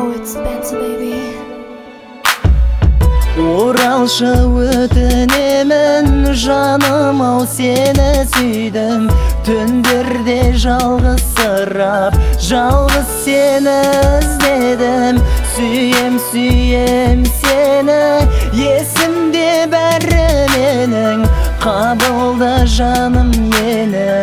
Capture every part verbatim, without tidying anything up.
know it's Spencer, baby. Оралшы өтінемін, жаным ау сені сүйдім. Түндерде жалғыз сырап, жалғыз сені іздедім. Сүйем, сүйем сені, есімде бәрі менің. Қабылда жаным мені,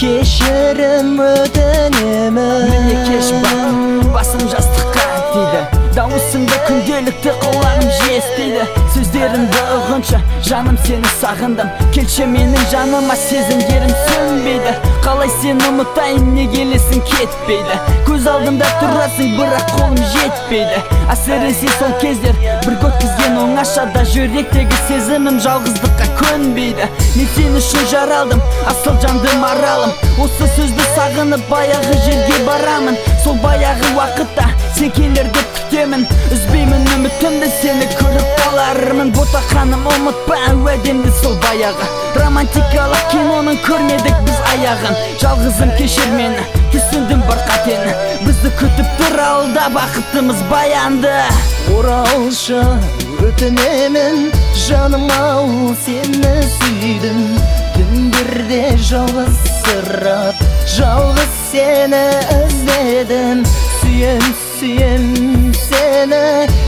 кешірім өтінемін. Мені кеш бағым, басым жастыққа тиді. Дауысыңды күнделікті құлағым естиді. Сөздеріңді ұғынша жаным сені сағындым. Келші менің жаныма сезімдерім сөнбейді. Қалай сені ұмытайын, не келесің кетпейді. Көз алдымда тұрасың, бірақ қолым жетпейді. Әсіресе сол кездер бір өткізген оңашада, жүректегі сезімім жалғыздыққа көнбейді. Мен сен үшін жаралдым, асыл жандым аралым. Осы сөзді сағынып баяғы жерге барамын. Сол баяғы уақытта сен келер деп күтемін. Үзбеймін үмітімді, сені көріп қалармын. Ботақаным ұмытпа уәдемді, сол баяғы романтикалық киноның көрмедік біз аяғын. Жалғызым кешір мені, түсіндім бар қатені. Бізді күтіп тұр алда бақытымыз баянды. Оралшы өтінемін, жаным ау сені сүйдім. Түндерде жалғыз сырап, жалғыз сені іздедім. Сүйем, сүйем сені,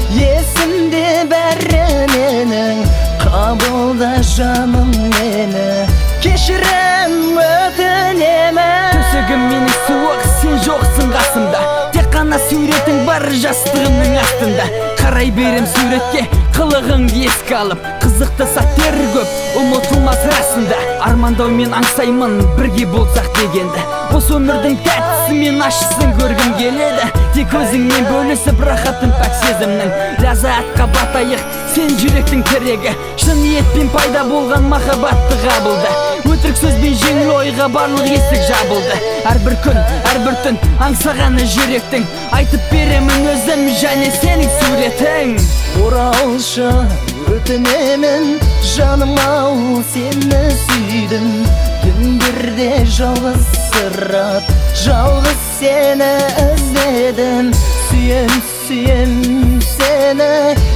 есімде бәрі менің. Қабылда жаным мені, кешірім өтінемін. Төсегім менің суық, сен жоқсың қасымда. Тек қана суретің бар жастығымның астында. Қарай берем суретке, қылығыңды еске алып. Қызықты сәттер көп, ұмытылмас расында. Армандаумен аңсаймын, бірге болсақ дегенді. Осы өмірдің тәттісі мен ащысын көргім келеді. Тек өзіңнен бөлісіп рахатын пәк сезімнің. Ләззатқа батайық, сен жүректің тірегі. Шын ниетпен пайда болған махаббатты қабылда. Өтірік сөзбен жеңіл ойға барлық есік жабылды. Әрбір күн, әрбір түн аңсағаны жүректің. Айтып беремін өзім және сенің суретің. Оралшы өтінемін, жаным ау сені сүйдім. Түндерде жалғыз сырап, жалғыз сені іздедім. Сүйем, сүйем сені,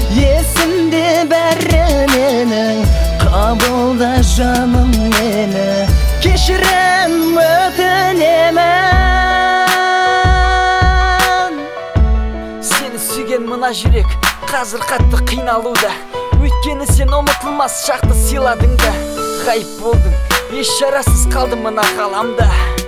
есімде бәрі менің. Қабылда жаным мені, кешірім өтінемін. Сені сүйген мына жүрек қазір қатты қиналуда. Өйткені сен ұмытылмас шақты сыйладың да. Ғайып болдың, еш шарасыз қалдым мына ғаламда.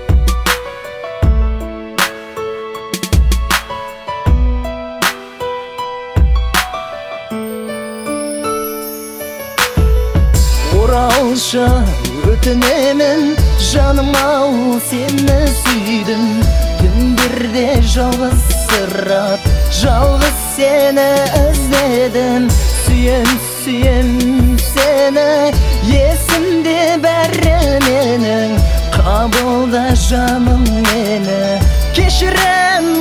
Оралшы өтінемін, жаным ау сені сүйдім. Түндерде жалғыз сырап, жалғыз сені іздедім. Сүйем, сүйем сені, есімде бәрі менің. Қабылда жаным мені, кешірім